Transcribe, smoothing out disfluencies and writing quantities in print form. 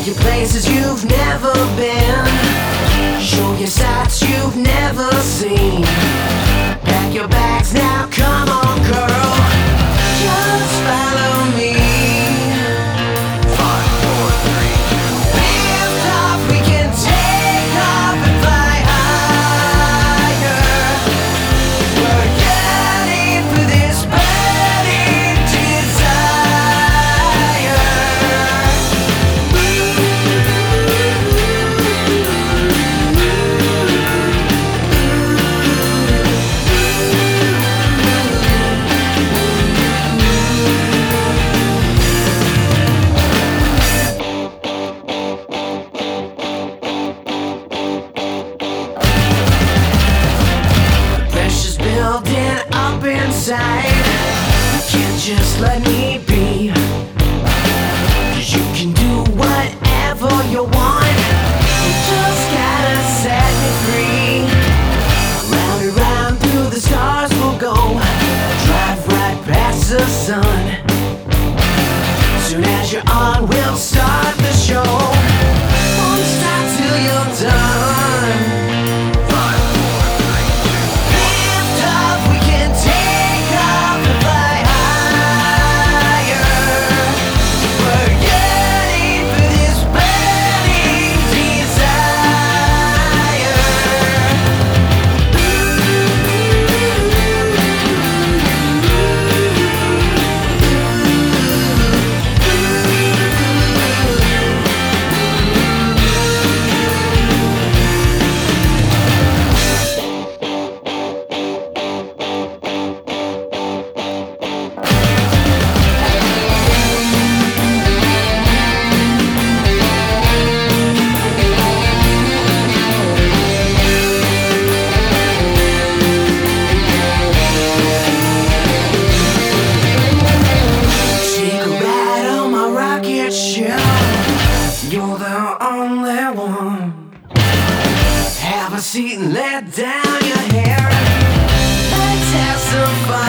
you places you've never been. Show you sights you've never seen. Pack your bags now, come on girl, just follow me. 5, 4, 3, 2. Lift off, we can take off and fly higher. We're yearning for this burning desire. Pressure's building up inside. You can't just let me be. 'Cause you can do whatever you want. You just gotta set me free. Round and round through the stars we'll go. Drive right past the sun. Soon as you're on, we'll start the show. Won't stop till you're done. 5, 4, 3, 2. Lift off, we can take off and fly higher. We're yearning for this burning desire. Take a ride on my rocket ship. You're the only one. Have a seat and let down your hair. Let's have some fun.